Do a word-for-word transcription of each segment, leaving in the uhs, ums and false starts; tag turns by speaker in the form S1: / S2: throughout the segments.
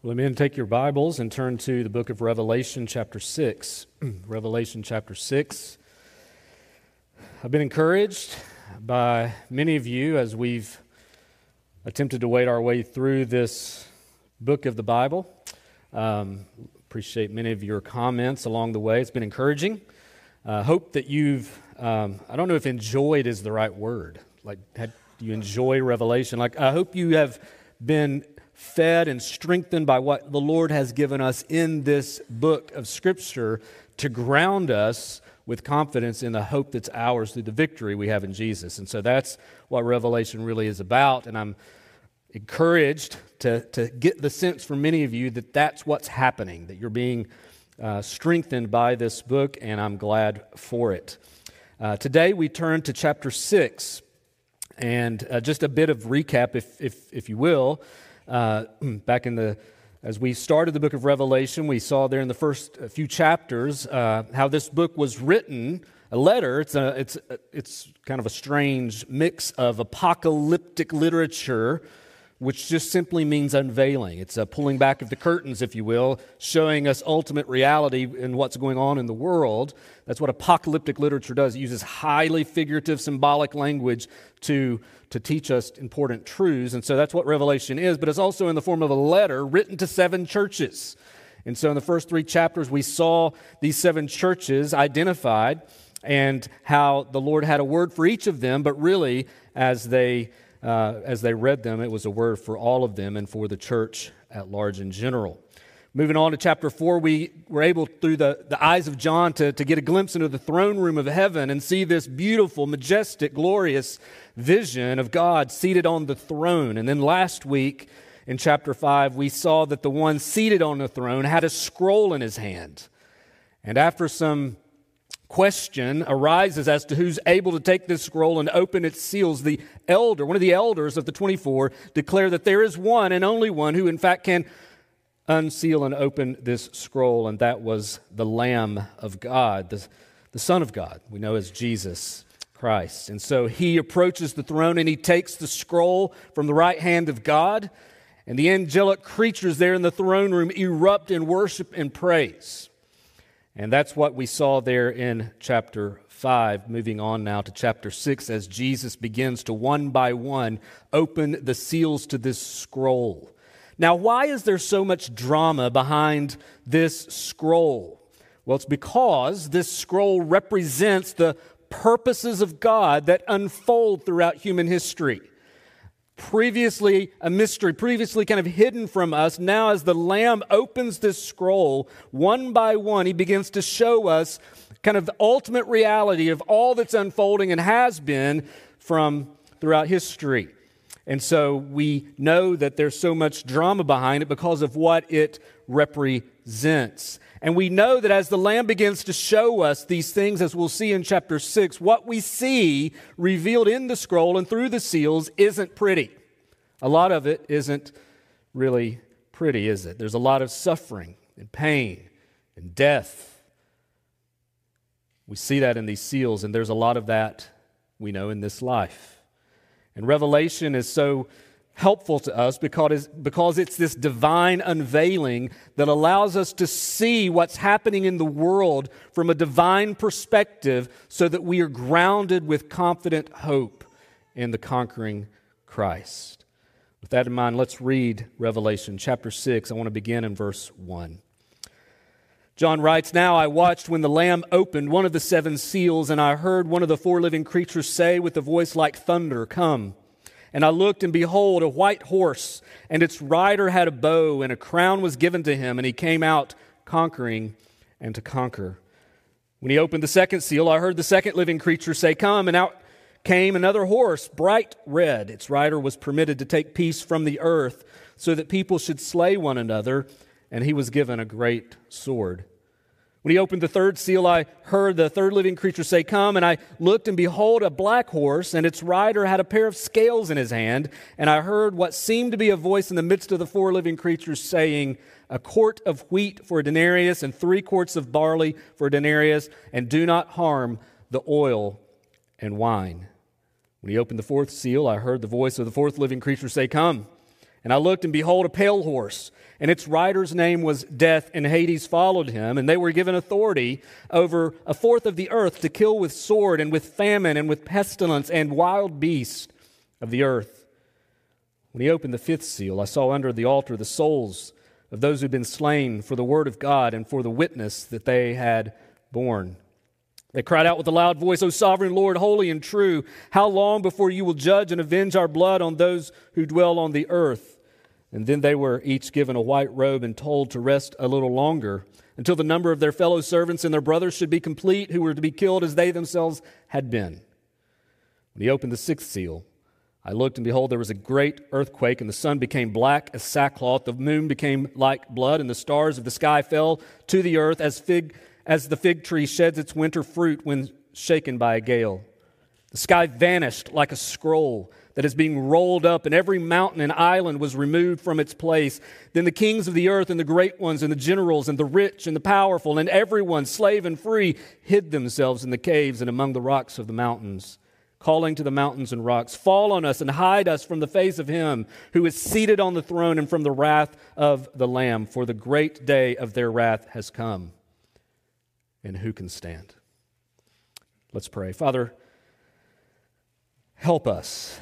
S1: Well, amen. Take your Bibles and turn to the book of Revelation, chapter six. Revelation, chapter six. I've been encouraged by many of you as we've attempted to wade our way through this book of the Bible. Um, appreciate many of your comments along the way. It's been encouraging. I uh, hope that you've, um, I don't know if enjoyed is the right word. Like, had you enjoy Revelation? Like, I hope you have been fed and strengthened by what the Lord has given us in this book of Scripture to ground us with confidence in the hope that's ours through the victory we have in Jesus. And so that's what Revelation really is about. And I'm encouraged to, to get the sense from many of you that that's what's happening, that you're being uh, strengthened by this book, and I'm glad for it. Uh, today we turn to chapter six, and uh, just a bit of recap, if if, if you will. Uh, back in the, as we started the book of Revelation, we saw there in the first few chapters uh, how this book was written, a letter. It's a, it's it's kind of a strange mix of apocalyptic literature, which just simply means unveiling. It's a pulling back of the curtains, if you will, showing us ultimate reality in what's going on in the world. That's what apocalyptic literature does. It uses highly figurative, symbolic language to to teach us important truths. And so that's what Revelation is, but it's also in the form of a letter written to seven churches. And so in the first three chapters, we saw these seven churches identified and how the Lord had a word for each of them, but really, as they uh, as they read them, it was a word for all of them and for the church at large in general. Moving on to chapter four, we were able, through the, the eyes of John, to, to get a glimpse into the throne room of heaven and see this beautiful, majestic, glorious vision of God seated on the throne. And then last week, in chapter five, we saw that the one seated on the throne had a scroll in his hand. And after some question arises as to who's able to take this scroll and open its seals, the elder, one of the elders of the twenty-four, declared that there is one and only one who in fact can unseal and open this scroll, and that was the Lamb of God, the, the Son of God, we know as Jesus Christ. And so he approaches the throne and he takes the scroll from the right hand of God, and the angelic creatures there in the throne room erupt in worship and praise. And that's what we saw there in chapter five. Moving on now to chapter six, as Jesus begins to one by one open the seals to this scroll. Now, why is there so much drama behind this scroll? Well, it's because this scroll represents the purposes of God that unfold throughout human history. Previously a mystery, previously kind of hidden from us, now as the Lamb opens this scroll, one by one, he begins to show us kind of the ultimate reality of all that's unfolding and has been from throughout history. And so we know that there's so much drama behind it because of what it represents. And we know that as the Lamb begins to show us these things, as we'll see in chapter six, what we see revealed in the scroll and through the seals isn't pretty. A lot of it isn't really pretty, is it? There's a lot of suffering and pain and death. We see that in these seals, and there's a lot of that we know in this life. And Revelation is so helpful to us because, because it's this divine unveiling that allows us to see what's happening in the world from a divine perspective so that we are grounded with confident hope in the conquering Christ. With that in mind, let's read Revelation chapter six. I want to begin in verse one. John writes, "Now I watched when the Lamb opened one of the seven seals, and I heard one of the four living creatures say with a voice like thunder, 'Come.' And I looked, and behold, a white horse, and its rider had a bow, and a crown was given to him, and he came out conquering and to conquer. When he opened the second seal, I heard the second living creature say, 'Come,' and out came another horse, bright red. Its rider was permitted to take peace from the earth, so that people should slay one another, and he was given a great sword. When he opened the third seal, I heard the third living creature say, 'Come,' and I looked, and behold, a black horse, and its rider had a pair of scales in his hand, and I heard what seemed to be a voice in the midst of the four living creatures saying, 'A quart of wheat for a denarius, and three quarts of barley for a denarius, and do not harm the oil and wine.' When he opened the fourth seal, I heard the voice of the fourth living creature say, 'Come.' And I looked, and behold, a pale horse, and its rider's name was Death, and Hades followed him, and they were given authority over a fourth of the earth to kill with sword, and with famine, and with pestilence, and wild beasts of the earth. When he opened the fifth seal, I saw under the altar the souls of those who had been slain for the word of God and for the witness that they had borne. They cried out with a loud voice, O sovereign Lord, holy and true, how long before you will judge and avenge our blood on those who dwell on the earth? And then they were each given a white robe and told to rest a little longer, until the number of their fellow servants and their brothers should be complete, who were to be killed as they themselves had been. When he opened the sixth seal, I looked, and behold, there was a great earthquake, and the sun became black as sackcloth, the moon became like blood, and the stars of the sky fell to the earth as fig as the fig tree sheds its winter fruit when shaken by a gale. The sky vanished like a scroll that is being rolled up, and every mountain and island was removed from its place. Then the kings of the earth and the great ones and the generals and the rich and the powerful and everyone, slave and free, hid themselves in the caves and among the rocks of the mountains, calling to the mountains and rocks, fall on us and hide us from the face of him who is seated on the throne and from the wrath of the Lamb, for the great day of their wrath has come. And who can stand? Let's pray. Father, help us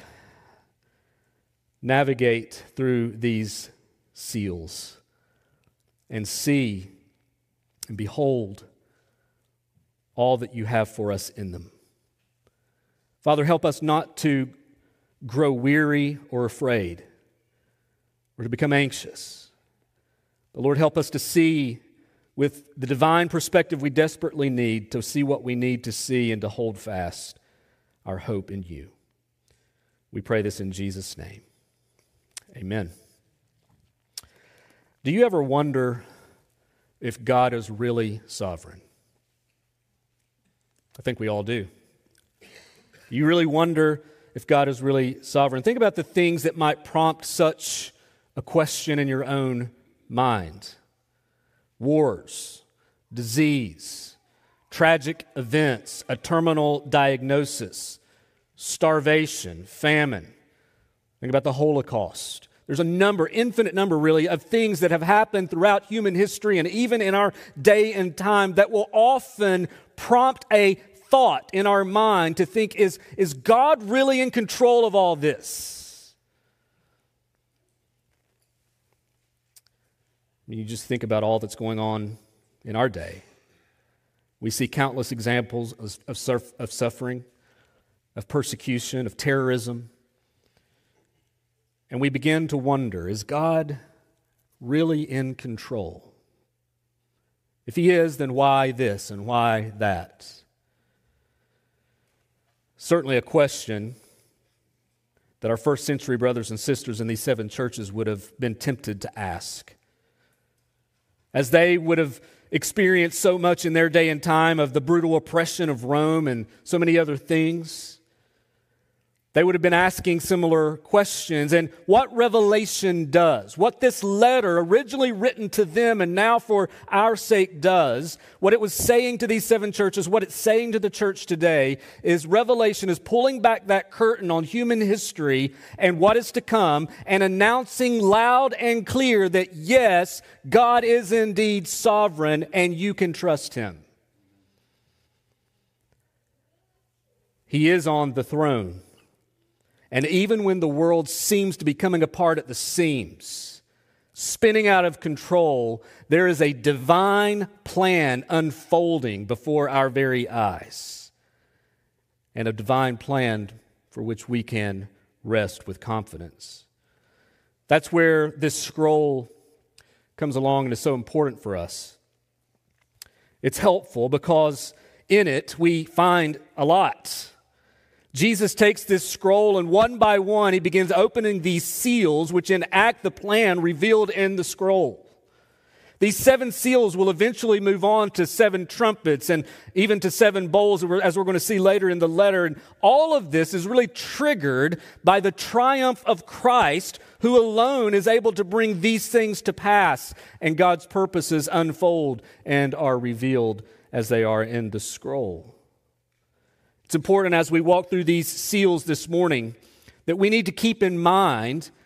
S1: navigate through these seals and see and behold all that you have for us in them. Father, help us not to grow weary or afraid or to become anxious. But Lord, help us to see with the divine perspective we desperately need, to see what we need to see and to hold fast our hope in you. We pray this in Jesus' name. Amen. Do you ever wonder if God is really sovereign? I think we all do. You really wonder if God is really sovereign. Think about the things that might prompt such a question in your own mind. Wars, disease, tragic events, a terminal diagnosis, starvation, famine. Think about the Holocaust. There's a number, infinite number really, of things that have happened throughout human history and even in our day and time that will often prompt a thought in our mind to think, is, is God really in control of all this? I mean, you just think about all that's going on in our day. We see countless examples of, of, surf, of suffering, of persecution, of terrorism. And we begin to wonder, is God really in control? If he is, then why this and why that? Certainly a question that our first century brothers and sisters in these seven churches would have been tempted to ask. As they would have experienced so much in their day and time of the brutal oppression of Rome and so many other things, they would have been asking similar questions. And what Revelation does, what this letter originally written to them and now for our sake does, what it was saying to these seven churches, what it's saying to the church today, is Revelation is pulling back that curtain on human history and what is to come and announcing loud and clear that yes, God is indeed sovereign and you can trust him. He is on the throne. And even when the world seems to be coming apart at the seams, spinning out of control, there is a divine plan unfolding before our very eyes. And a divine plan for which we can rest with confidence. That's where this scroll comes along and is so important for us. It's helpful because in it we find a lot. Jesus takes this scroll and one by one he begins opening these seals which enact the plan revealed in the scroll. These seven seals will eventually move on to seven trumpets and even to seven bowls, as we're going to see later in the letter. And all of this is really triggered by the triumph of Christ, who alone is able to bring these things to pass. And God's purposes unfold and are revealed as they are in the scroll. It's important as we walk through these seals this morning that we need to keep in mind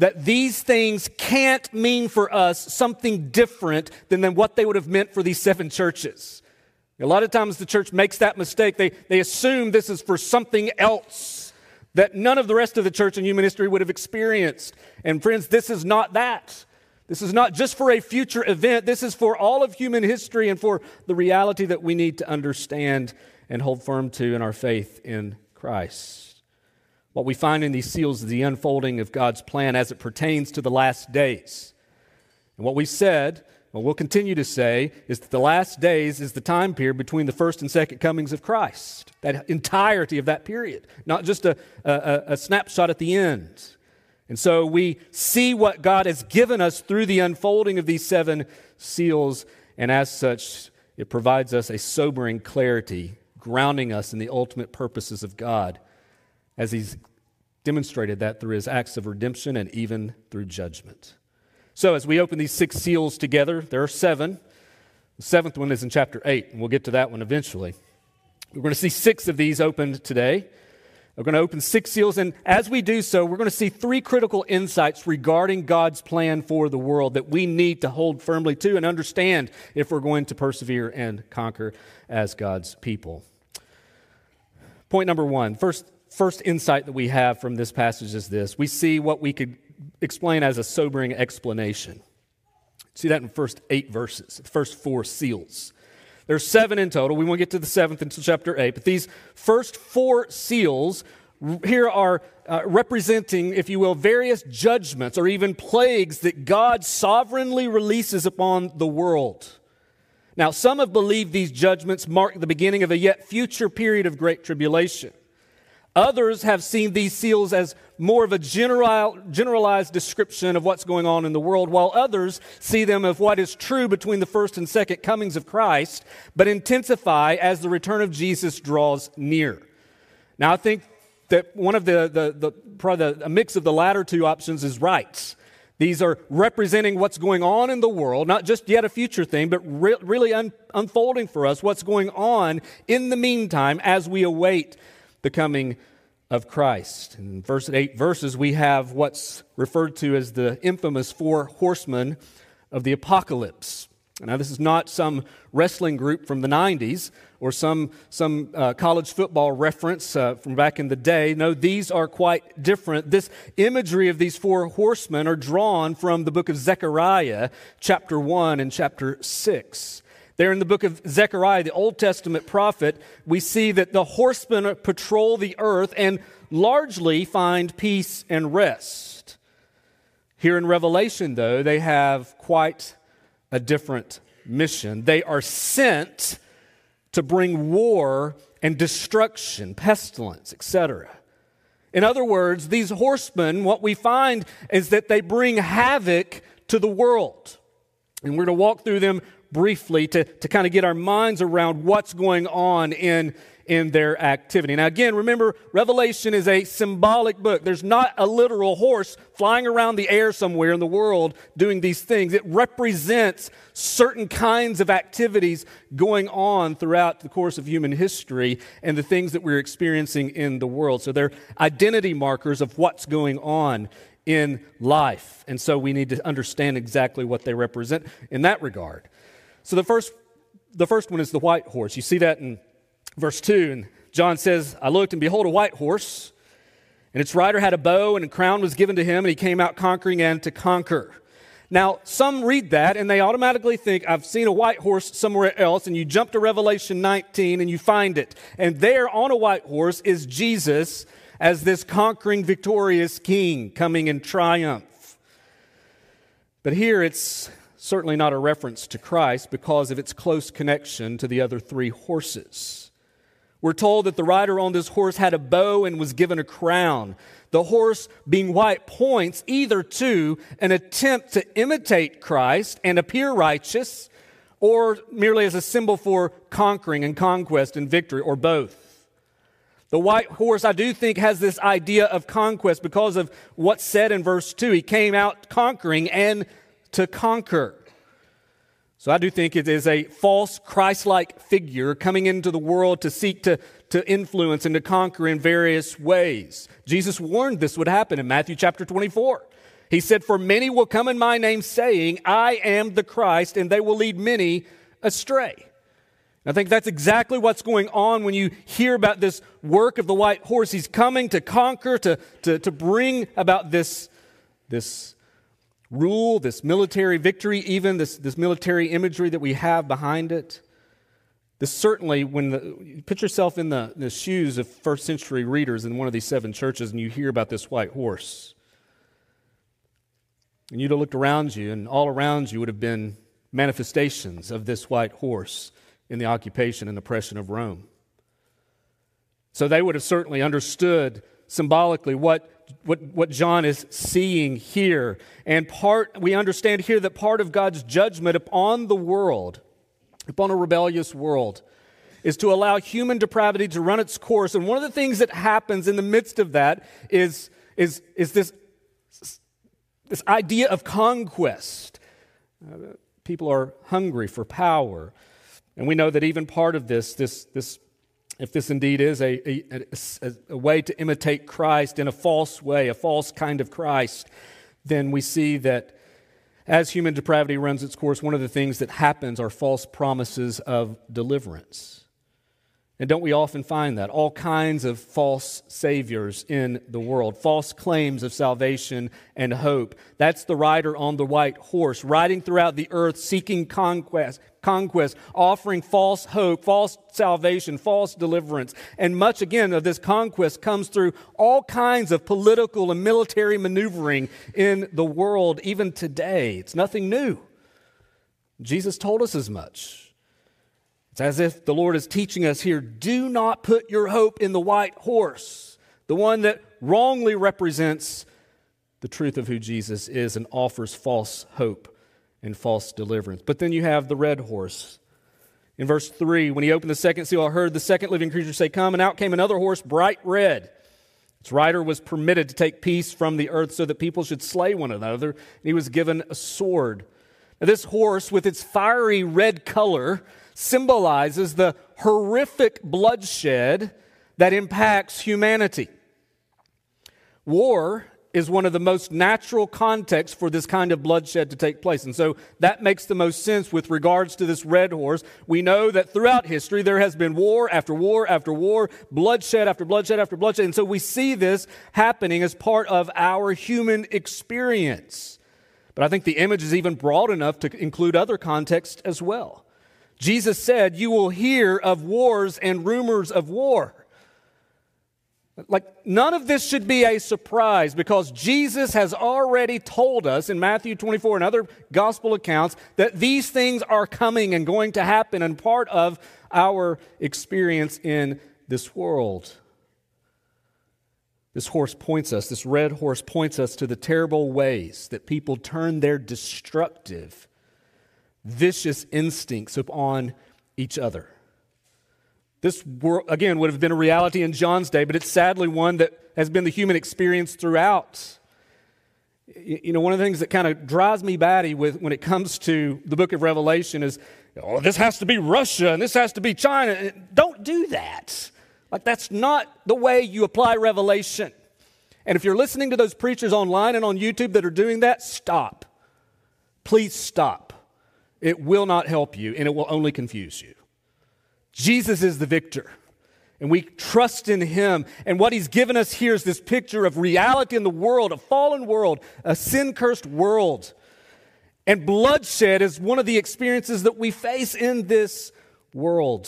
S1: that these things can't mean for us something different than, than what they would have meant for these seven churches. A lot of times the church makes that mistake. They, they assume this is for something else that none of the rest of the church in human history would have experienced. And friends, this is not that. This is not just for a future event. This is for all of human history and for the reality that we need to understand and hold firm to in our faith in Christ. What we find in these seals is the unfolding of God's plan as it pertains to the last days. And what we said, what we'll continue to say, is that the last days is the time period between the first and second comings of Christ. That entirety of that period, not just a, a, a snapshot at the end. And so we see what God has given us through the unfolding of these seven seals, and as such, it provides us a sobering clarity, grounding us in the ultimate purposes of God, as He's demonstrated that through His acts of redemption and even through judgment. So as we open these six seals together, there are seven. The seventh one is in chapter eight, and we'll get to that one eventually. We're going to see six of these opened today. We're going to open six seals, and as we do so, we're going to see three critical insights regarding God's plan for the world that we need to hold firmly to and understand if we're going to persevere and conquer as God's people. Point number one, first, first insight that we have from this passage is this. We see what we could explain as a sobering explanation. See that in the first eight verses, the first four seals. There's seven in total. We won't get to the seventh until chapter eight. But these first four seals here are uh, representing, if you will, various judgments or even plagues that God sovereignly releases upon the world. Now, some have believed these judgments mark the beginning of a yet future period of great tribulation. Others have seen these seals as more of a general, generalized description of what's going on in the world, while others see them as what is true between the first and second comings of Christ, but intensify as the return of Jesus draws near. Now, I think that one of the, the, the probably the, a mix of the latter two options is right. These are representing what's going on in the world, not just yet a future thing, but re- really un- unfolding for us what's going on in the meantime as we await the coming of Christ. In verse eight verses, we have what's referred to as the infamous four horsemen of the apocalypse. Now, this is not some wrestling group from the nineties or some, some uh, college football reference uh, from back in the day. No, these are quite different. This imagery of these four horsemen are drawn from the book of Zechariah, chapter one and chapter six. There in the book of Zechariah, the Old Testament prophet, we see that the horsemen patrol the earth and largely find peace and rest. Here in Revelation, though, they have quite a different mission. They are sent to bring war and destruction, pestilence, et cetera. In other words, these horsemen, what we find is that they bring havoc to the world. And we're going to walk through them briefly to, to kind of get our minds around what's going on in, in their activity. Now again, remember, Revelation is a symbolic book. There's not a literal horse flying around the air somewhere in the world doing these things. It represents certain kinds of activities going on throughout the course of human history and the things that we're experiencing in the world. So they're identity markers of what's going on in life. And so we need to understand exactly what they represent in that regard. So the first the first one is the white horse. You see that in verse two. And John says, I looked and behold a white horse, and its rider had a bow, and a crown was given to him, and he came out conquering and to conquer. Now, some read that, and they automatically think, I've seen a white horse somewhere else, and you jump to Revelation nineteen, and you find it. And there on a white horse is Jesus as this conquering, victorious king coming in triumph. But here it's certainly not a reference to Christ because of its close connection to the other three horses. We're told that the rider on this horse had a bow and was given a crown. The horse, being white, points either to an attempt to imitate Christ and appear righteous, or merely as a symbol for conquering and conquest and victory, or both. The white horse, I do think, has this idea of conquest because of what's said in verse two. He came out conquering and to conquer. So I do think it is a false Christ-like figure coming into the world to seek to, to influence and to conquer in various ways. Jesus warned this would happen in Matthew chapter twenty-four. He said, "For many will come in my name saying, I am the Christ, and they will lead many astray." I think that's exactly what's going on when you hear about this work of the white horse. He's coming to conquer, to, to, to bring about this, this rule, this military victory, even this, this military imagery that we have behind it. This certainly, when the, put yourself in the, the shoes of first century readers in one of these seven churches and you hear about this white horse. And you'd have looked around you, and all around you would have been manifestations of this white horse in the occupation and oppression of Rome. So they would have certainly understood symbolically what, what, what John is seeing here. And part we understand here that part of God's judgment upon the world, upon a rebellious world, is to allow human depravity to run its course. And one of the things that happens in the midst of that is, is, is this, this idea of conquest. Uh, people are hungry for power. And we know that even part of this, this, this if this indeed is a, a, a, a way to imitate Christ in a false way, a false kind of Christ, then we see that as human depravity runs its course, one of the things that happens are false promises of deliverance. And don't we often find that? All kinds of false saviors in the world, false claims of salvation and hope. That's the rider on the white horse, riding throughout the earth, seeking conquest, conquest, offering false hope, false salvation, false deliverance. And much, again, of this conquest comes through all kinds of political and military maneuvering in the world, even today. It's nothing new. Jesus told us as much. It's as if the Lord is teaching us here, do not put your hope in the white horse, the one that wrongly represents the truth of who Jesus is and offers false hope and false deliverance. But then you have the red horse. In verse three, when he opened the second seal, I heard the second living creature say, "Come," and out came another horse, bright red. Its rider was permitted to take peace from the earth so that people should slay one another, and he was given a sword. Now, this horse, with its fiery red color, symbolizes the horrific bloodshed that impacts humanity. War is one of the most natural contexts for this kind of bloodshed to take place. And so that makes the most sense with regards to this red horse. We know that throughout history there has been war after war after war, bloodshed after bloodshed after bloodshed. And so we see this happening as part of our human experience. But I think the image is even broad enough to include other contexts as well. Jesus said, "You will hear of wars and rumors of war." Like, none of this should be a surprise because Jesus has already told us in Matthew twenty-four and other gospel accounts that these things are coming and going to happen and part of our experience in this world. This horse points us, this red horse points us to the terrible ways that people turn their destructive, vicious instincts upon each other. This, again, would have been a reality in John's day, but it's sadly one that has been the human experience throughout. You know, one of the things that kind of drives me batty with when it comes to the book of Revelation is, oh, this has to be Russia and this has to be China. Don't do that. Like, that's not the way you apply Revelation. And if you're listening to those preachers online and on YouTube that are doing that, stop. Please stop. It will not help you, and it will only confuse you. Jesus is the victor, and we trust in Him. And what He's given us here is this picture of reality in the world, a fallen world, a sin-cursed world. And bloodshed is one of the experiences that we face in this world.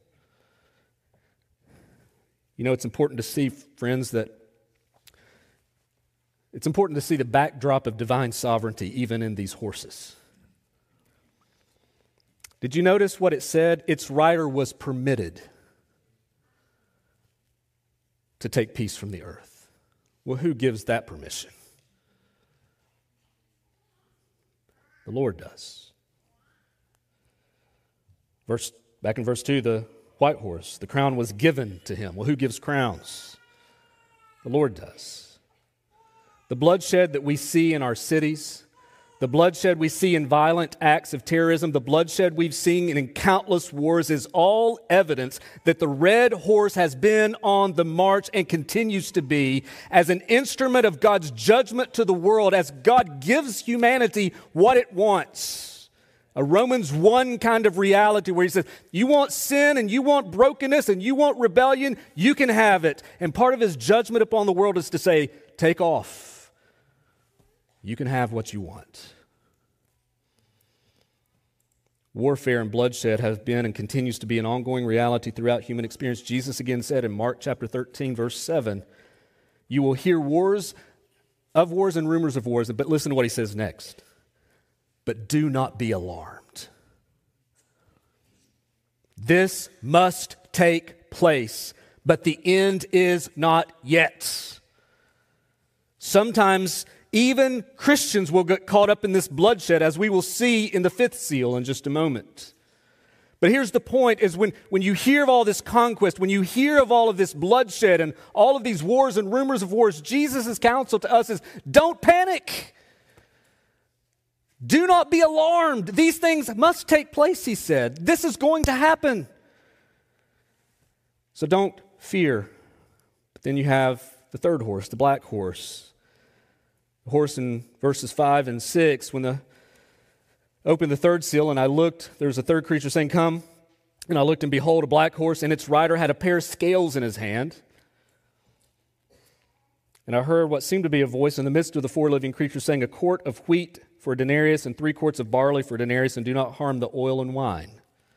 S1: You know, it's important to see, friends, that it's important to see the backdrop of divine sovereignty even in these horses. Did you notice what it said? Its rider was permitted to take peace from the earth. Well, who gives that permission? The Lord does. Verse, back in verse two, the white horse, the crown was given to him. Well, who gives crowns? The Lord does. The bloodshed that we see in our cities, The bloodshed we see in violent acts of terrorism, the bloodshed we've seen in countless wars is all evidence that the red horse has been on the march and continues to be as an instrument of God's judgment to the world as God gives humanity what it wants. A Romans one kind of reality where he says, you want sin and you want brokenness and you want rebellion, you can have it. And part of his judgment upon the world is to say, take off. You can have what you want. Warfare and bloodshed have been and continues to be an ongoing reality throughout human experience. Jesus again said in Mark chapter thirteen, verse seven, you will hear wars of wars and rumors of wars, but listen to what he says next. But do not be alarmed. This must take place, but the end is not yet. Sometimes even Christians will get caught up in this bloodshed, as we will see in the fifth seal in just a moment. But here's the point, is when, when you hear of all this conquest, when you hear of all of this bloodshed and all of these wars and rumors of wars, Jesus' counsel to us is, don't panic. Do not be alarmed. These things must take place, he said. This is going to happen. So don't fear. But then you have the third horse, the black horse. The horse in verses five and six, when the opened the third seal, and I looked, there was a third creature saying, come. And I looked, and behold, a black horse, and its rider had a pair of scales in his hand. And I heard what seemed to be a voice in the midst of the four living creatures saying, a quart of wheat for a denarius, and three quarts of barley for a denarius, and do not harm the oil and wine.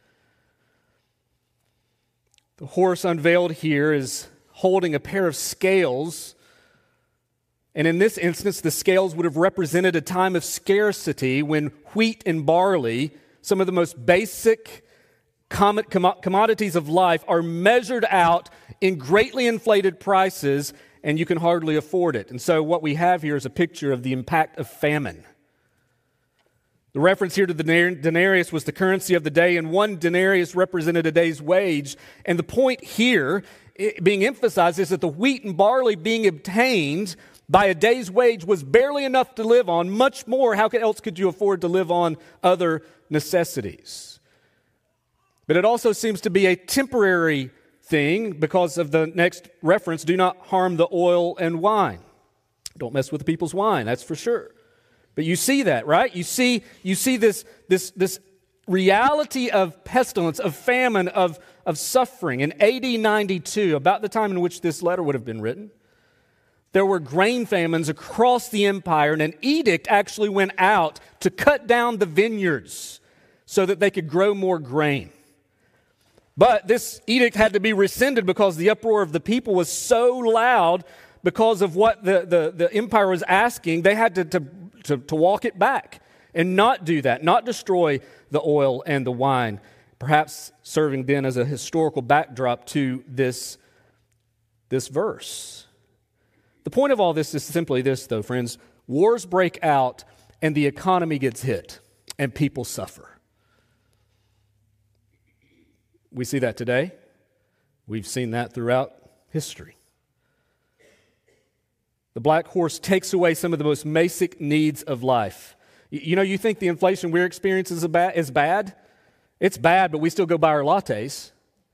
S1: The horse unveiled here is holding a pair of scales. And in this instance, the scales would have represented a time of scarcity when wheat and barley, some of the most basic commodities of life, are measured out in greatly inflated prices, and you can hardly afford it. And so what we have here is a picture of the impact of famine. The reference here to the denarius was the currency of the day, and one denarius represented a day's wage. And the point here being emphasized is that the wheat and barley being obtained by a day's wage was barely enough to live on. Much more, how else could you afford to live on other necessities? But it also seems to be a temporary thing because of the next reference, do not harm the oil and wine. Don't mess with the people's wine, that's for sure. But you see that, right? You see, you see this, this, this reality of pestilence, of famine, of, of suffering. In A D ninety-two, about the time in which this letter would have been written, there were grain famines across the empire, and an edict actually went out to cut down the vineyards so that they could grow more grain. But this edict had to be rescinded because the uproar of the people was so loud because of what the, the, the empire was asking. They had to, to, to, to walk it back and not do that, not destroy the oil and the wine, perhaps serving then as a historical backdrop to this, this verse. The point of all this is simply this, though, friends. Wars break out and the economy gets hit and people suffer. We see that today. We've seen that throughout history. The black horse takes away some of the most basic needs of life. You know, you think the inflation we're experiencing is bad? Is bad? It's bad, but we still go buy our lattes.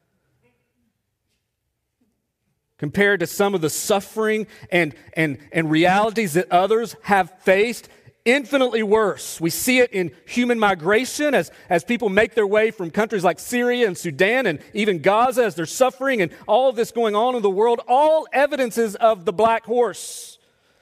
S1: Compared to some of the suffering and, and, and realities that others have faced, infinitely worse. We see it in human migration as, as people make their way from countries like Syria and Sudan and even Gaza as they're suffering, and all of this going on in the world, all evidences of the black horse.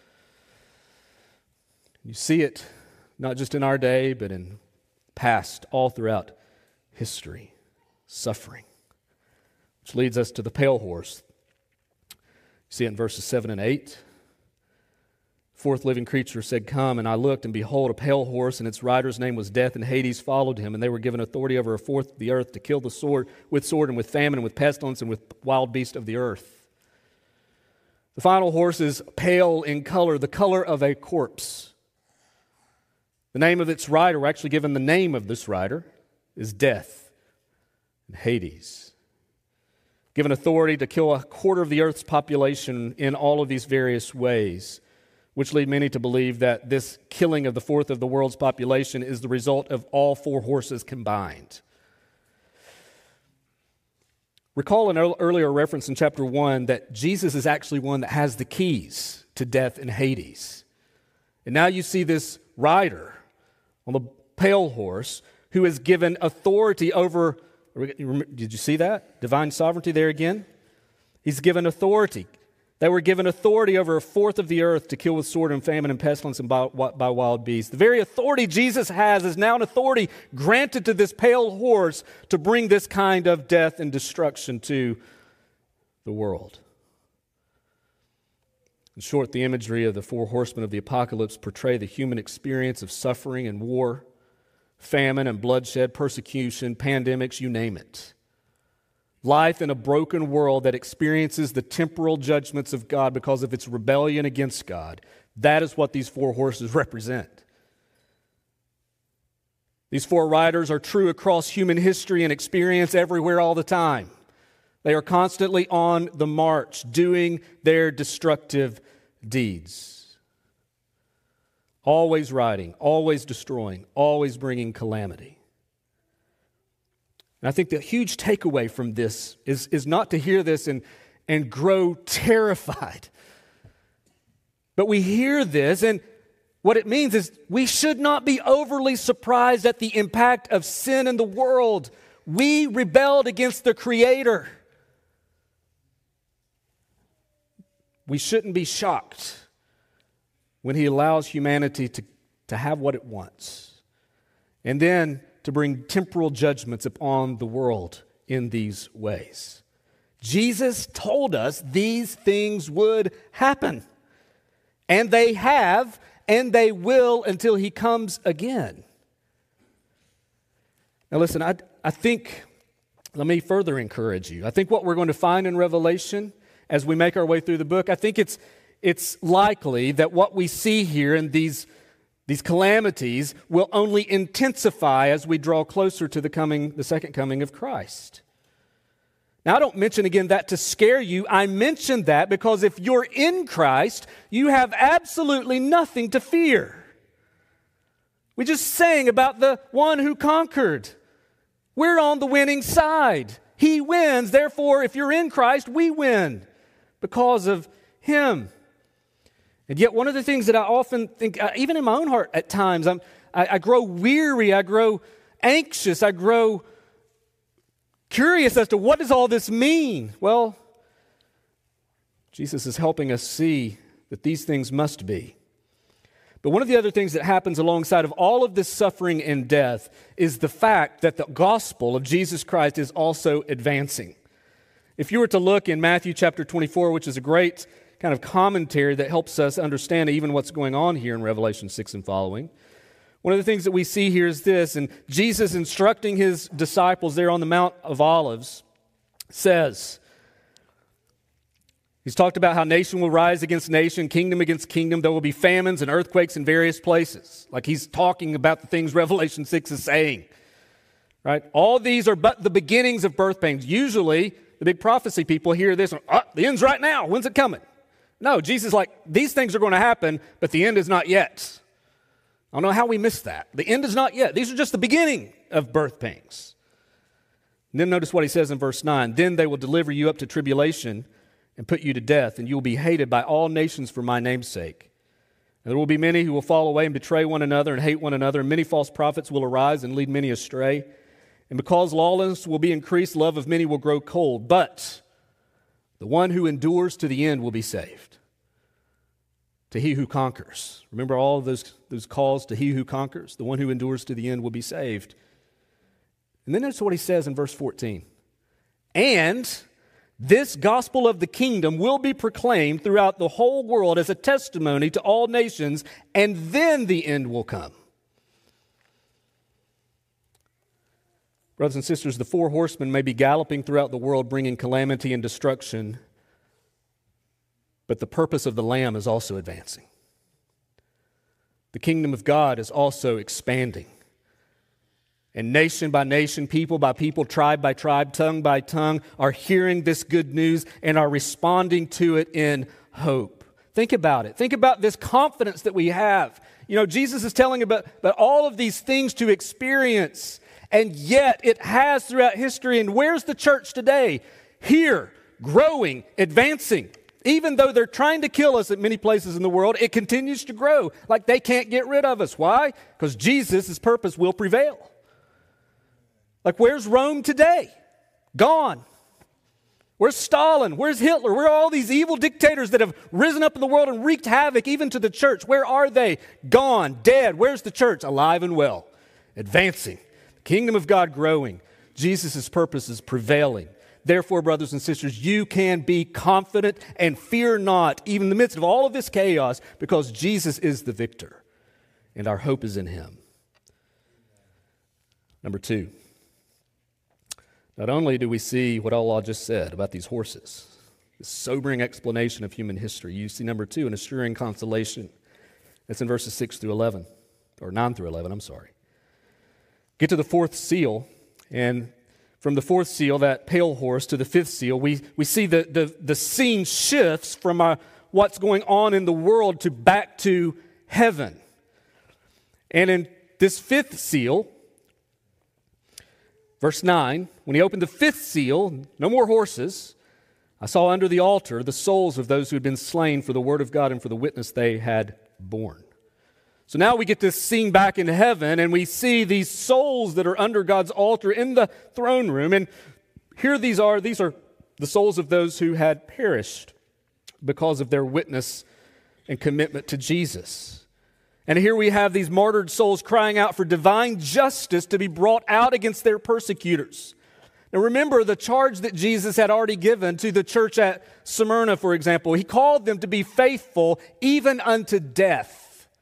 S1: You see it not just in our day, but in past, all throughout history, suffering. Which leads us to the pale horse. See it in verses seven and eight. Fourth living creature said, come, and I looked, and behold, a pale horse, and its rider's name was Death, and Hades followed him, and they were given authority over a fourth of the earth to kill the sword with sword and with famine and with pestilence and with wild beasts of the earth. The final horse is pale in color, the color of a corpse. The name of its rider, we're actually given the name of this rider, is Death and Hades. Given authority to kill a quarter of the earth's population in all of these various ways. which lead many to believe that this killing of the fourth of the world's population is the result of all four horses combined. Recall an earlier reference in chapter one that Jesus is actually one that has the keys to death and Hades. And now you see this rider on the pale horse who is given authority over, did you see that? Divine sovereignty there again? He's given authority. They were given authority over a fourth of the earth to kill with sword and famine and pestilence and by, by wild beasts. The very authority Jesus has is now an authority granted to this pale horse to bring this kind of death and destruction to the world. In short, the imagery of the four horsemen of the apocalypse portray the human experience of suffering and war, famine and bloodshed, persecution, pandemics, you name it. Life in a broken world that experiences the temporal judgments of God because of its rebellion against God. That is what these four horses represent. These four riders are true across human history and experience everywhere all the time. They are constantly on the march, doing their destructive deeds. Always riding, always destroying, always bringing calamity. And I think the huge takeaway from this is, is not to hear this and, and grow terrified. But we hear this, and what it means is we should not be overly surprised at the impact of sin in the world. We rebelled against the Creator. We shouldn't be shocked when He allows humanity to, to have what it wants. And then to bring temporal judgments upon the world in these ways. Jesus told us these things would happen. And they have, and they will until He comes again. Now listen, I, I think, let me further encourage you. I think what we're going to find in Revelation as we make our way through the book, I think it's, it's likely that what we see here in these These calamities will only intensify as we draw closer to the coming, the second coming of Christ. Now, I don't mention again that to scare you. I mention that because if you're in Christ, you have absolutely nothing to fear. We just sang about the one who conquered. We're on the winning side. He wins. Therefore, if you're in Christ, we win because of Him. And yet one of the things that I often think, even in my own heart at times, I'm, I, I grow weary, I grow anxious, I grow curious as to what does all this mean? Well, Jesus is helping us see that these things must be. But one of the other things that happens alongside of all of this suffering and death is the fact that the gospel of Jesus Christ is also advancing. If you were to look in Matthew chapter twenty-four, which is a great kind of commentary that helps us understand even what's going on here in Revelation six and following. One of the things that we see here is this, and Jesus instructing His disciples there on the Mount of Olives says, He's talked about how nation will rise against nation, kingdom against kingdom. There will be famines and earthquakes in various places. Like He's talking about the things Revelation six is saying. Right? All these are but the beginnings of birth pains. Usually, the big prophecy people hear this, oh, the end's right now. When's it coming? No, Jesus is like, these things are going to happen, but the end is not yet. I don't know how we missed that. The end is not yet. These are just the beginning of birth pangs. And then notice what He says in verse nine. Then they will deliver you up to tribulation and put you to death, and you will be hated by all nations for my name's sake. And there will be many who will fall away and betray one another and hate one another, and many false prophets will arise and lead many astray. And because lawlessness will be increased, love of many will grow cold. But the one who endures to the end will be saved. To he who conquers. Remember all of those, those calls to he who conquers. The one who endures to the end will be saved. And then notice what He says in verse fourteen. And this gospel of the kingdom will be proclaimed throughout the whole world as a testimony to all nations, and then the end will come. Brothers and sisters, the four horsemen may be galloping throughout the world bringing calamity and destruction, but the purpose of the Lamb is also advancing. The kingdom of God is also expanding. And nation by nation, people by people, tribe by tribe, tongue by tongue are hearing this good news and are responding to it in hope. Think about it. Think about this confidence that we have. You know, Jesus is telling about, about all of these things to experience, and yet it has throughout history. And where's the church today? Here, growing, advancing. Even though they're trying to kill us at many places in the world, it continues to grow. Like they can't get rid of us. Why? Because Jesus' purpose will prevail. Like where's Rome today? Gone. Where's Stalin? Where's Hitler? Where are all these evil dictators that have risen up in the world and wreaked havoc even to the church? Where are they? Gone, dead. Where's the church? Alive and well, advancing. The kingdom of God growing. Jesus' purpose is prevailing. Therefore, brothers and sisters, you can be confident and fear not, even in the midst of all of this chaos, because Jesus is the victor, and our hope is in him. Number two. Not only do we see what Allah just said about these horses, this sobering explanation of human history, you see number two, an assuring consolation. That's in verses six through eleven, or nine through eleven, I'm sorry. Get to the fourth seal, and from the fourth seal, that pale horse, to the fifth seal, we, we see the, the, the scene shifts from uh, what's going on in the world to back to heaven. And in this fifth seal, verse nine, when he opened the fifth seal, no more horses, I saw under the altar the souls of those who had been slain for the word of God and for the witness they had borne. So now we get this scene back in heaven, and we see these souls that are under God's altar in the throne room. And here these are, these are the souls of those who had perished because of their witness and commitment to Jesus. And here we have these martyred souls crying out for divine justice to be brought out against their persecutors. Now remember the charge that Jesus had already given to the church at Smyrna, for example. He called them to be faithful even unto death.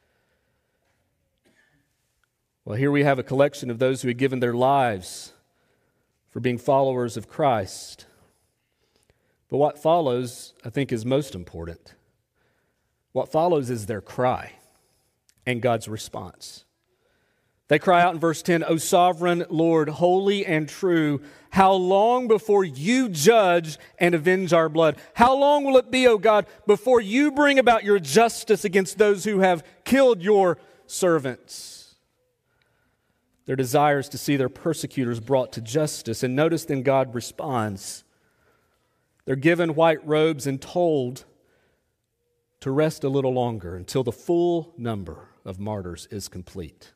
S1: Well, here we have a collection of those who had given their lives for being followers of Christ. But what follows, I think, is most important. What follows is their cry and God's response. They cry out in verse ten, O sovereign Lord, holy and true, how long before you judge and avenge our blood? How long will it be, O God, before you bring about your justice against those who have killed your servants? Their desires to see their persecutors brought to justice. And notice then God responds. They're given white robes and told to rest a little longer until the full number of martyrs is complete.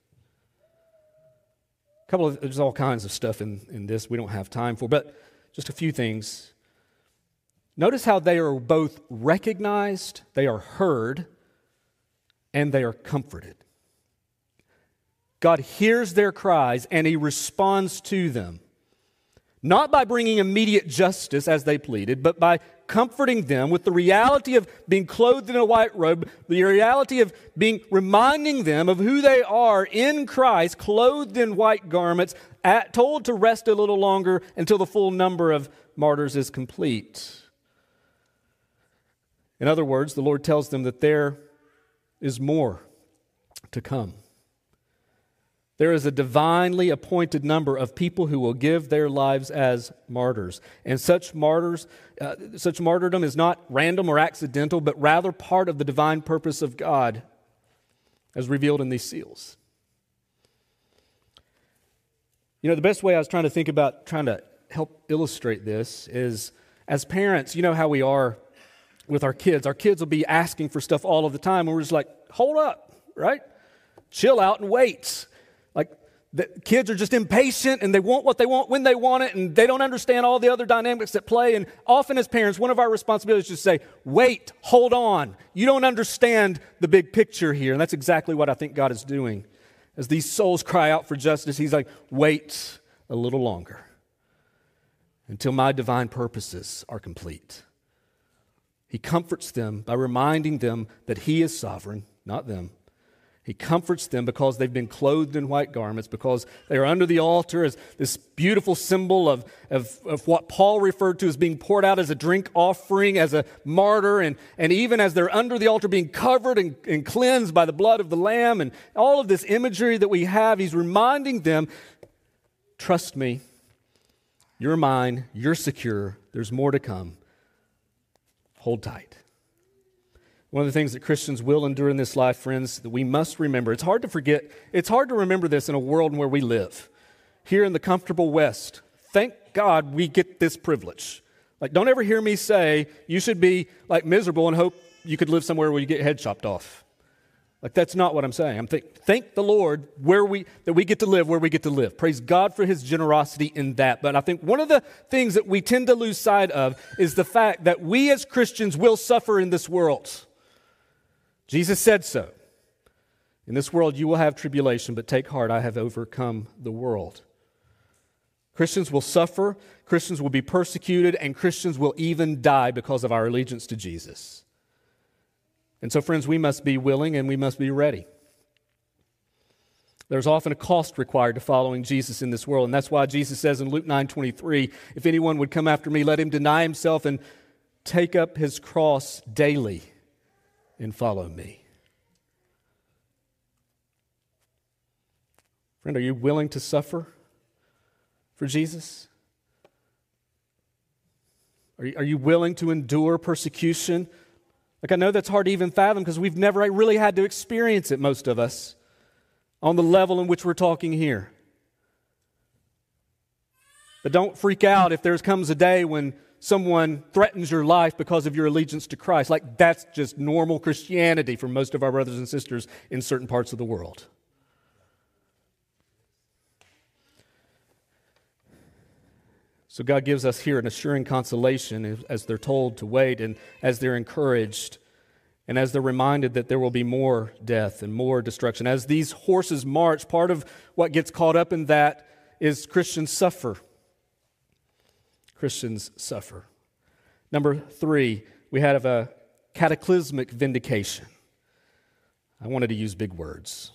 S1: A couple of, there's all kinds of stuff in, in this we don't have time for, but just a few things. Notice how they are both recognized, they are heard, and they are comforted. God hears their cries and he responds to them. Not by bringing immediate justice as they pleaded, but by comforting them with the reality of being clothed in a white robe, the reality of being reminding them of who they are in Christ, clothed in white garments, at, told to rest a little longer until the full number of martyrs is complete. In other words, the Lord tells them that there is more to come. There is a divinely appointed number of people who will give their lives as martyrs. And such martyrs, uh, such martyrdom is not random or accidental, but rather part of the divine purpose of God as revealed in these seals. You know, the best way I was trying to think about trying to help illustrate this is, as parents, you know how we are with our kids. Our kids will be asking for stuff all of the time, and we're just like, hold up, right? Chill out and wait. Like, the kids are just impatient and they want what they want when they want it, and they don't understand all the other dynamics that play. And often as parents, one of our responsibilities is to say, wait, hold on. You don't understand the big picture here. And that's exactly what I think God is doing. As these souls cry out for justice, he's like, wait a little longer until my divine purposes are complete. He comforts them by reminding them that he is sovereign, not them. He comforts them because they've been clothed in white garments, because they are under the altar as this beautiful symbol of, of, of what Paul referred to as being poured out as a drink offering, as a martyr, and, and even as they're under the altar being covered and, and cleansed by the blood of the Lamb, and all of this imagery that we have, he's reminding them, trust me, you're mine, you're secure, there's more to come. Hold tight. One of the things that Christians will endure in this life, friends, that we must remember. It's hard to forget. It's hard to remember this in a world where we live. Here in the comfortable West, thank God we get this privilege. Like, don't ever hear me say you should be like miserable and hope you could live somewhere where you get your head chopped off. Like, that's not what I'm saying. I'm think, thank the Lord where we that we get to live where we get to live. Praise God for His generosity in that. But I think one of the things that we tend to lose sight of is the fact that we as Christians will suffer in this world. Jesus said so. In this world you will have tribulation, but take heart, I have overcome the world. Christians will suffer, Christians will be persecuted, and Christians will even die because of our allegiance to Jesus. And so, friends, we must be willing and we must be ready. There's often a cost required to following Jesus in this world, and that's why Jesus says in Luke nine twenty-three, if anyone would come after me, let him deny himself and take up his cross daily and follow me. Friend, are you willing to suffer for Jesus? Are you, are you willing to endure persecution? Like, I know that's hard to even fathom because we've never really had to experience it, most of us, on the level in which we're talking here. But don't freak out if there comes a day when someone threatens your life because of your allegiance to Christ. Like, that's just normal Christianity for most of our brothers and sisters in certain parts of the world. So God gives us here an assuring consolation as they're told to wait and as they're encouraged and as they're reminded that there will be more death and more destruction. As these horses march, part of what gets caught up in that is Christians suffer. Christians suffer. Number three, we have a cataclysmic vindication. I wanted to use big words.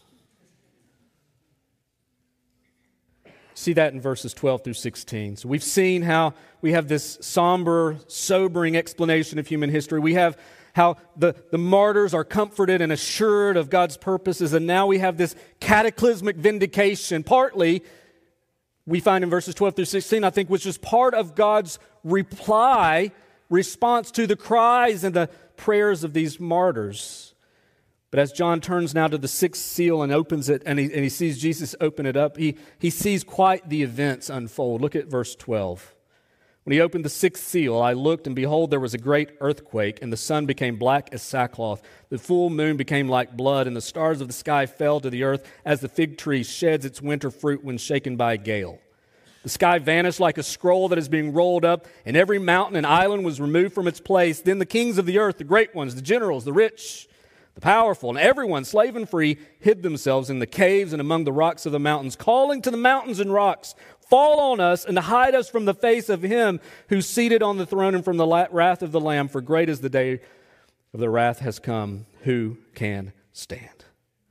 S1: See that in verses twelve through sixteen. So we've seen how we have this somber, sobering explanation of human history. We have how the, the martyrs are comforted and assured of God's purposes. And now we have this cataclysmic vindication. Partly, we find in verses twelve through sixteen, I think, which is part of God's reply, response to the cries and the prayers of these martyrs. But as John turns now to the sixth seal and opens it, and he, and he sees Jesus open it up, he, he sees quite the events unfold. Look at verse twelve. When he opened the sixth seal, I looked, and behold, there was a great earthquake, and the sun became black as sackcloth. The full moon became like blood, and the stars of the sky fell to the earth as the fig tree sheds its winter fruit when shaken by a gale. The sky vanished like a scroll that is being rolled up, and every mountain and island was removed from its place. Then the kings of the earth, the great ones, the generals, the rich, the powerful, and everyone, slave and free, hid themselves in the caves and among the rocks of the mountains, calling to the mountains and rocks, fall on us and hide us from the face of him who's seated on the throne and from the wrath of the Lamb, for great is the day of the wrath has come. Who can stand?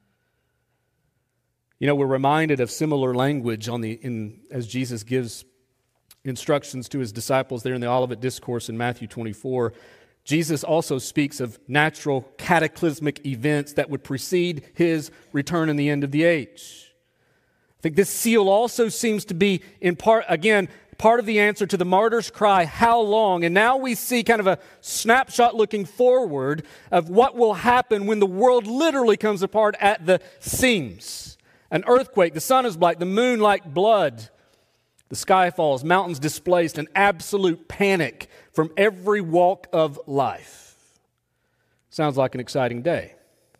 S1: You know, we're reminded of similar language on the in as Jesus gives instructions to his disciples there in the Olivet Discourse in Matthew twenty-four. Jesus also speaks of natural cataclysmic events that would precede his return in the end of the age. I think this seal also seems to be, in part, again, part of the answer to the martyr's cry, how long? And now we see kind of a snapshot looking forward of what will happen when the world literally comes apart at the seams. An earthquake, the sun is black, the moon like blood. The sky falls, mountains displaced, an absolute panic from every walk of life. Sounds like an exciting day.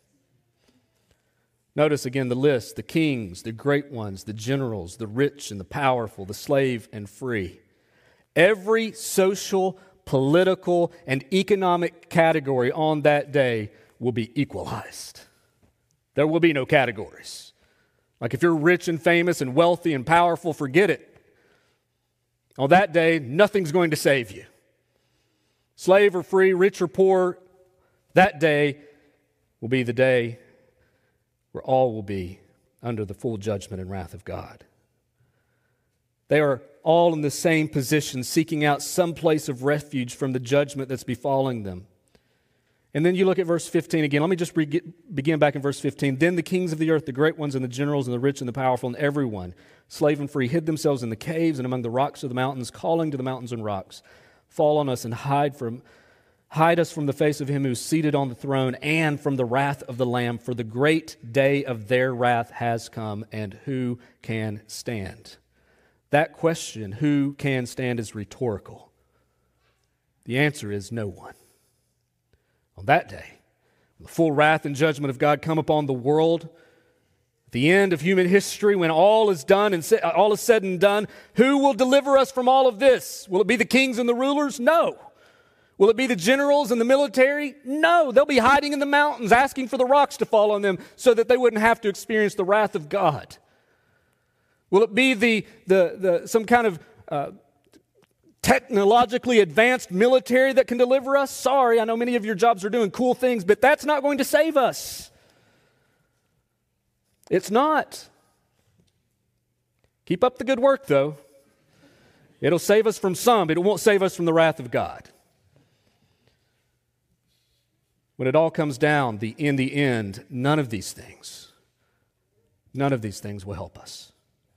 S1: Notice again the list: the kings, the great ones, the generals, the rich and the powerful, the slave and free. Every social, political, and economic category on that day will be equalized. There will be no categories. Like if you're rich and famous and wealthy and powerful, forget it. On that day, nothing's going to save you. Slave or free, rich or poor, that day will be the day where all will be under the full judgment and wrath of God. They are all in the same position, seeking out some place of refuge from the judgment that's befalling them. And then you look at verse fifteen again. Let me just re- begin back in verse fifteen. Then the kings of the earth, the great ones and the generals and the rich and the powerful and everyone, slave and free, hid themselves in the caves and among the rocks of the mountains, calling to the mountains and rocks, fall on us and hide from Hide us from the face of him who is seated on the throne and from the wrath of the Lamb, for the great day of their wrath has come, and who can stand? That question, who can stand, is rhetorical. The answer is no one. On that day, when the full wrath and judgment of God come upon the world, at the end of human history, when all is done and sa- all is said and done, who will deliver us from all of this? Will it be the kings and the rulers? No. Will it be the generals and the military? No. They'll be hiding in the mountains, asking for the rocks to fall on them so that they wouldn't have to experience the wrath of God. Will it be the, the, the some kind of uh, technologically advanced military that can deliver us? Sorry, I know many of your jobs are doing cool things, but that's not going to save us. It's not. Keep up the good work, though. It'll save us from some, but it won't save us from the wrath of God. When it all comes down, the, in the end, none of these things, none of these things will help us.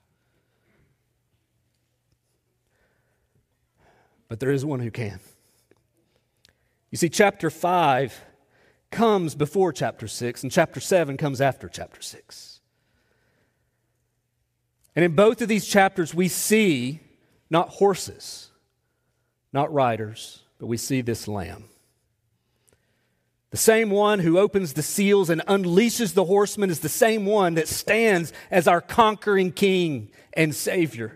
S1: But there is one who can. You see, chapter five comes before chapter six, and chapter seven comes after chapter six. And in both of these chapters, we see not horses, not riders, but we see this Lamb. The same one who opens the seals and unleashes the horsemen is the same one that stands as our conquering King and Savior.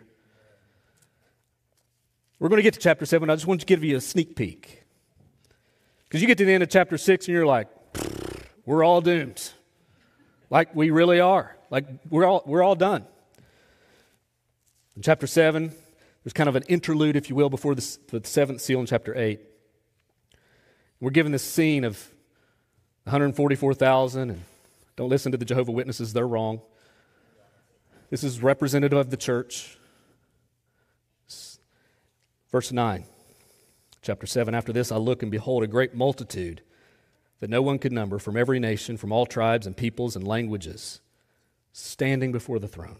S1: We're going to get to chapter seven. I just want to give you a sneak peek. Because you get to the end of chapter six and you're like, we're all doomed. Like we really are. Like we're all, we're all done. In chapter seven, there's kind of an interlude, if you will, before the, the seventh seal in chapter eight. We're given this scene of one hundred forty-four thousand, and don't listen to the Jehovah's Witnesses, they're wrong. This is representative of the church. Verse nine, chapter seven, after this I look and behold a great multitude that no one could number, from every nation, from all tribes and peoples and languages, standing before the throne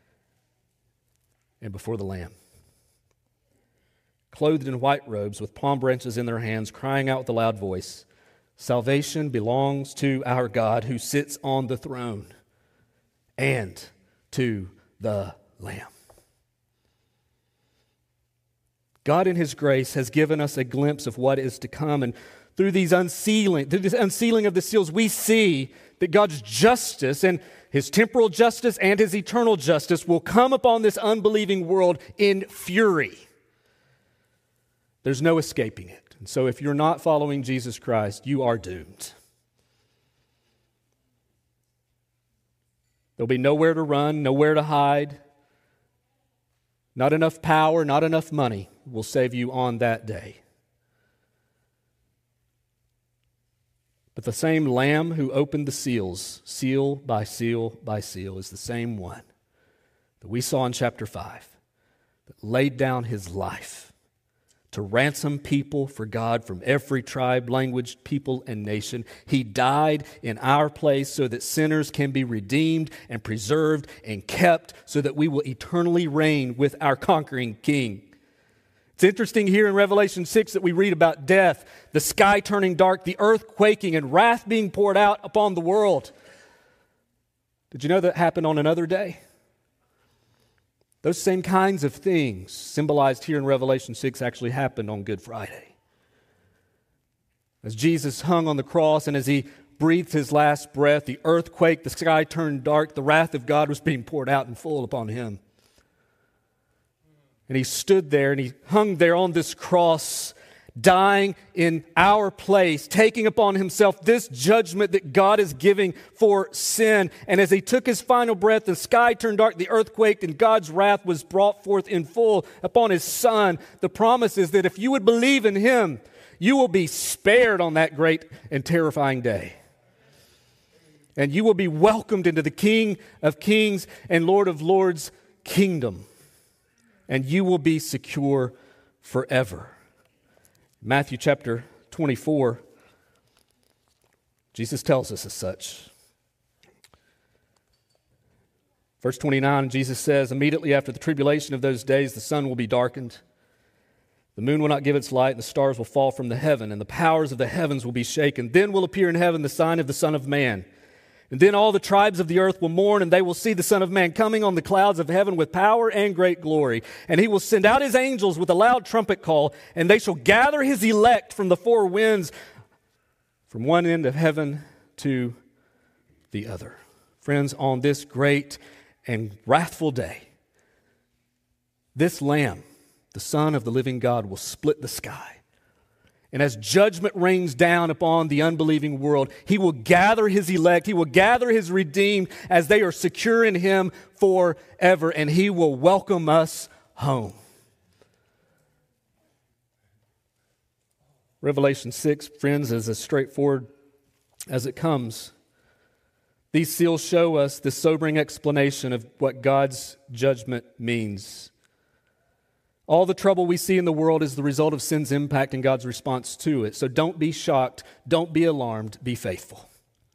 S1: and before the Lamb, clothed in white robes with palm branches in their hands, crying out with a loud voice, salvation belongs to our God who sits on the throne and to the Lamb. God in His grace has given us a glimpse of what is to come, and through these unsealing, through this unsealing of the seals, we see that God's justice and His temporal justice and His eternal justice will come upon this unbelieving world in fury. There's no escaping it. And so if you're not following Jesus Christ, you are doomed. There'll be nowhere to run, nowhere to hide. Not enough power, not enough money will save you on that day. But the same Lamb who opened the seals, seal by seal by seal, is the same one that we saw in chapter five, that laid down His life to ransom people for God from every tribe, language, people, and nation. He died in our place so that sinners can be redeemed and preserved and kept so that we will eternally reign with our conquering King. It's interesting here in Revelation six that we read about death, the sky turning dark, the earth quaking, and wrath being poured out upon the world. Did you know that happened on another day? Those same kinds of things symbolized here in Revelation six actually happened on Good Friday. As Jesus hung on the cross and as He breathed His last breath, the earth quaked, the sky turned dark, the wrath of God was being poured out in full upon Him. And He stood there and He hung there on this cross, dying in our place, taking upon Himself this judgment that God is giving for sin. And as He took His final breath, the sky turned dark, the earth quaked, and God's wrath was brought forth in full upon His Son. The promise is that if you would believe in Him, you will be spared on that great and terrifying day. And you will be welcomed into the King of Kings and Lord of Lords' kingdom. And you will be secure forever. Matthew chapter twenty-four, Jesus tells us as such. Verse twenty-nine, Jesus says, immediately after the tribulation of those days, the sun will be darkened. The moon will not give its light, and the stars will fall from the heaven, and the powers of the heavens will be shaken. Then will appear in heaven the sign of the Son of Man. And then all the tribes of the earth will mourn, and they will see the Son of Man coming on the clouds of heaven with power and great glory. And he will send out his angels with a loud trumpet call, and they shall gather his elect from the four winds, from one end of heaven to the other. Friends, on this great and wrathful day, this Lamb, the Son of the living God, will split the sky. And as judgment rains down upon the unbelieving world, he will gather his elect, he will gather his redeemed as they are secure in him forever, and he will welcome us home. Revelation six, friends, is as straightforward as it comes. These seals show us the sobering explanation of what God's judgment means. All the trouble we see in the world is the result of sin's impact and God's response to it. So don't be shocked, don't be alarmed, be faithful.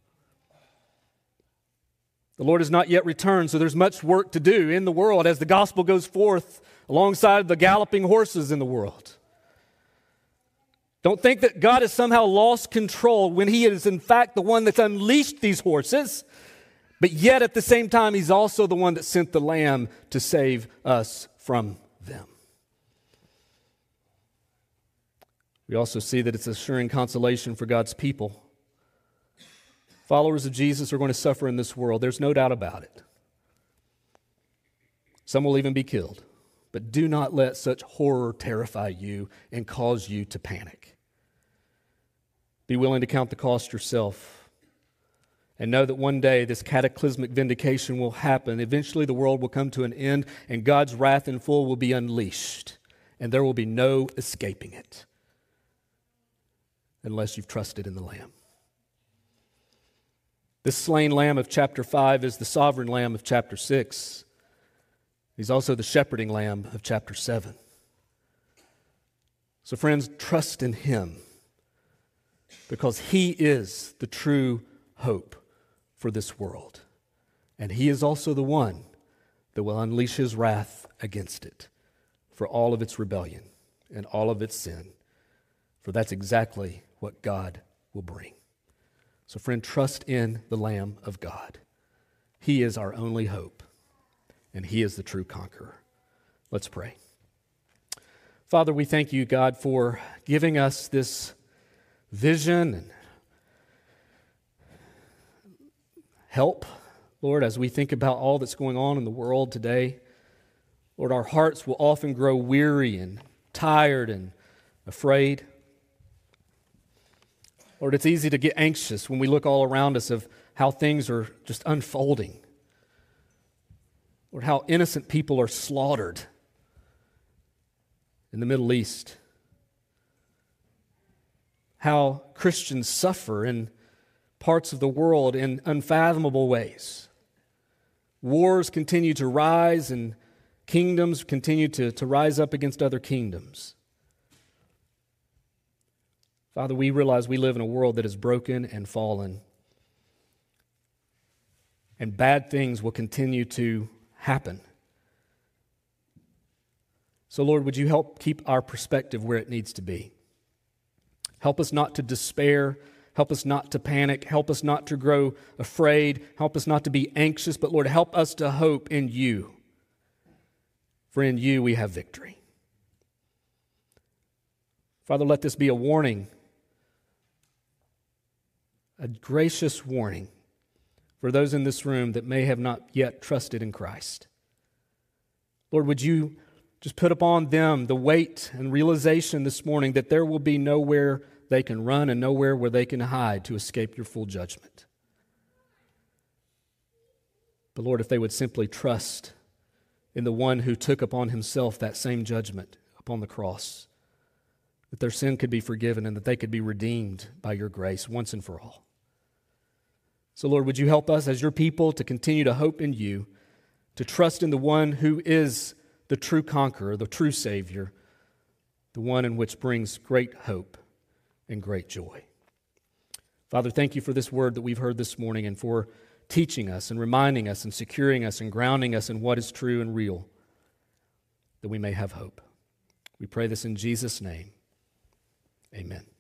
S1: The Lord has not yet returned, so there's much work to do in the world as the gospel goes forth alongside the galloping horses in the world. Don't think that God has somehow lost control when he is in fact the one that's unleashed these horses, but yet at the same time he's also the one that sent the Lamb to save us from them. We also see that it's assuring consolation for God's people. Followers of Jesus are going to suffer in this world. There's no doubt about it. Some will even be killed. But do not let such horror terrify you and cause you to panic. Be willing to count the cost yourself. And know that one day this cataclysmic vindication will happen. Eventually the world will come to an end and God's wrath in full will be unleashed. And there will be no escaping it. Unless you've trusted in the Lamb. This slain Lamb of chapter five is the sovereign Lamb of chapter six. He's also the shepherding Lamb of chapter seven. So friends, trust in him because he is the true hope for this world. And he is also the one that will unleash his wrath against it for all of its rebellion and all of its sin. For that's exactly what God will bring. So friend, trust in the Lamb of God. He is our only hope, and he is the true conqueror. Let's pray. Father, we thank you, God, for giving us this vision and help, Lord, as we think about all that's going on in the world today. Lord, our hearts will often grow weary and tired and afraid. Lord, it's easy to get anxious when we look all around us of how things are just unfolding. Lord, how innocent people are slaughtered in the Middle East. How Christians suffer in parts of the world in unfathomable ways. Wars continue to rise and kingdoms continue to, to rise up against other kingdoms. Father, we realize we live in a world that is broken and fallen. And bad things will continue to happen. So, Lord, would you help keep our perspective where it needs to be? Help us not to despair. Help us not to panic. Help us not to grow afraid. Help us not to be anxious. But, Lord, help us to hope in you. For in you we have victory. Father, let this be a warning, a gracious warning for those in this room that may have not yet trusted in Christ. Lord, would you just put upon them the weight and realization this morning that there will be nowhere they can run and nowhere where they can hide to escape your full judgment. But Lord, if they would simply trust in the one who took upon himself that same judgment upon the cross, that their sin could be forgiven and that they could be redeemed by your grace once and for all. So Lord, would you help us as your people to continue to hope in you, to trust in the one who is the true conqueror, the true Savior, the one in which brings great hope and great joy. Father, thank you for this word that we've heard this morning and for teaching us and reminding us and securing us and grounding us in what is true and real, that we may have hope. We pray this in Jesus' name. Amen.